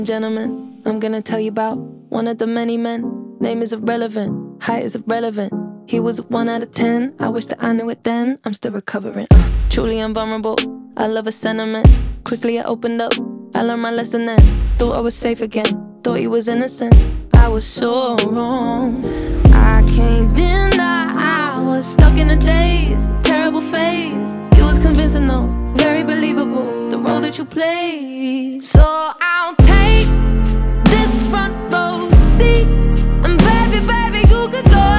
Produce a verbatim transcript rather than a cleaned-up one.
Gentlemen, I'm gonna tell you about one of the many men. Name is irrelevant, height is irrelevant. He was a one out of ten, I wish that I knew it then. I'm still recovering, truly invulnerable. I love a sentiment, quickly I opened up. I learned my lesson then, thought I was safe again. Thought he was innocent, I was so wrong. I can't deny I was stuck in a daze, terrible phase. It was convincing though, very believable, the role that you played. So I'll take this front